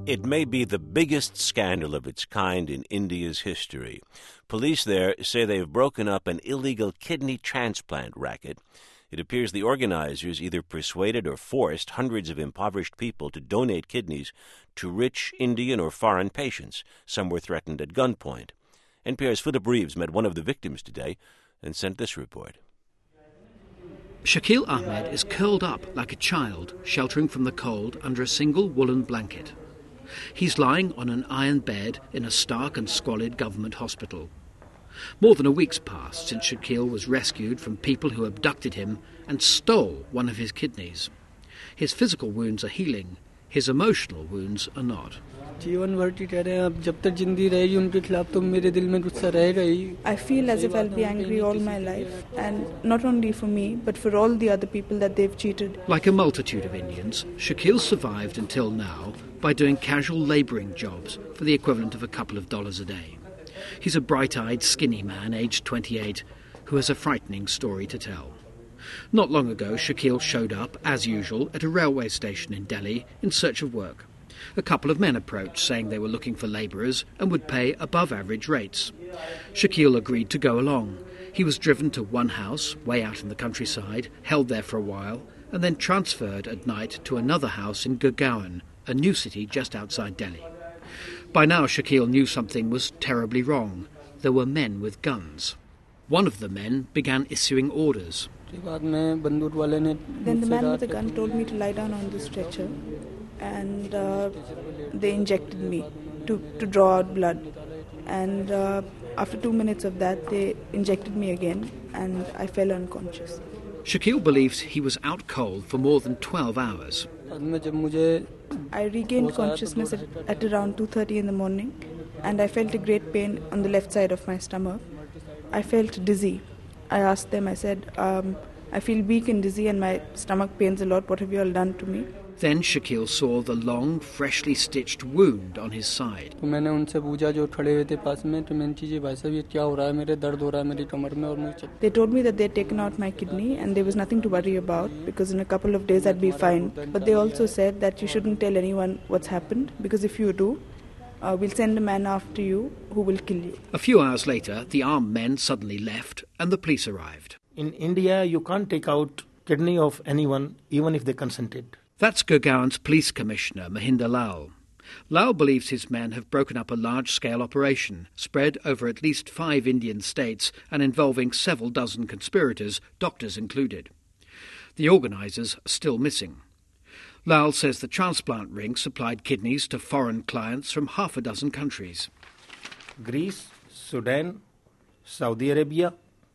It may be the biggest scandal of its kind in India's history. Police there say they've broken up an illegal kidney transplant racket. It appears the organizers either persuaded or forced hundreds of impoverished people to donate kidneys to rich Indian or foreign patients. Some were threatened at gunpoint. NPR's Philip Reeves met one of the victims today and sent this report. Shakil Ahmed is curled up like a child, sheltering from the cold under a single woolen blanket. He's lying on an iron bed in a stark and squalid government hospital. More than a week's passed since Shakil was rescued from people who abducted him and stole one of his kidneys. His physical wounds are healing, his emotional wounds are not. I feel as if I'll be angry all my life, and not only for me, but for all the other people that they've cheated. Like a multitude of Indians, Shakil survived until now by doing casual labouring jobs for the equivalent of a couple of dollars a day. He's a bright-eyed, skinny man, aged 28, who has a frightening story to tell. Not long ago, Shakil showed up, as usual, at a railway station in Delhi in search of work. A couple of men approached, saying they were looking for labourers and would pay above-average rates. Shakil agreed to go along. He was driven to one house, way out in the countryside, held there for a while, and then transferred at night to another house in Gurgaon, a new city just outside Delhi. By now, Shakil knew something was terribly wrong. There were men with guns. One of the men began issuing orders. Then the man with the gun told me to lie down on the stretcher, and they injected me to draw out blood. And after 2 minutes of that, they injected me again, and I fell unconscious. Shakil believes he was out cold for more than 12 hours. I regained consciousness at around 2:30 in the morning, and I felt a great pain on the left side of my stomach. I felt dizzy. I asked them, I said, I feel weak and dizzy and my stomach pains a lot. What have you all done to me? Then Shakil saw the long, freshly stitched wound on his side. They told me that they'd taken out my kidney and there was nothing to worry about because in a couple of days I'd be fine. But they also said that you shouldn't tell anyone what's happened because if you do, we'll send a man after you who will kill you. A few hours later, the armed men suddenly left and the police arrived. In India, you can't take out kidney of anyone, even if they consented. That's Gurgaon's police commissioner, Mahinder Lal. Lal believes his men have broken up a large-scale operation, spread over at least 5 Indian states and involving several dozen conspirators, doctors included. The organisers are still missing. Lal says the transplant ring supplied kidneys to foreign clients from half a dozen countries. Greece, Sudan, Saudi Arabia,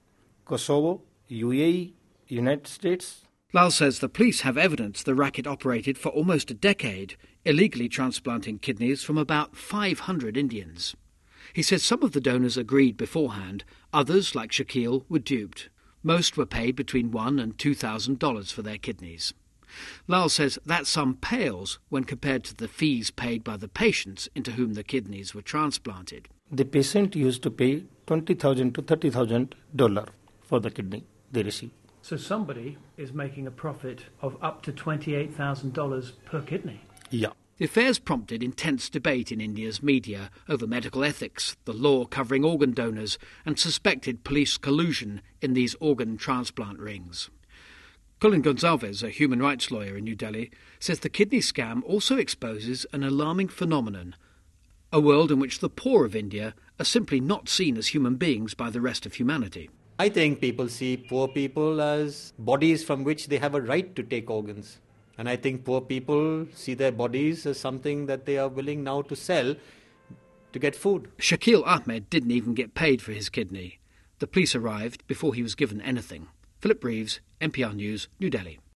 Kosovo, UAE, United States. Lal says the police have evidence the racket operated for almost a decade, illegally transplanting kidneys from about 500 Indians. He says some of the donors agreed beforehand, others, like Shakil, were duped. Most were paid between $1,000 and $2,000 for their kidneys. Lal says that sum pales when compared to the fees paid by the patients into whom the kidneys were transplanted. The patient used to pay $20,000 to $30,000 for the kidney they received. So somebody is making a profit of up to $28,000 per kidney? Yeah. The affairs prompted intense debate in India's media over medical ethics, the law covering organ donors, and suspected police collusion in these organ transplant rings. Colin Gonsalves, a human rights lawyer in New Delhi, says the kidney scam also exposes an alarming phenomenon, a world in which the poor of India are simply not seen as human beings by the rest of humanity. I think people see poor people as bodies from which they have a right to take organs. And I think poor people see their bodies as something that they are willing now to sell to get food. Shakil Ahmed didn't even get paid for his kidney. The police arrived before he was given anything. Philip Reeves, NPR News, New Delhi.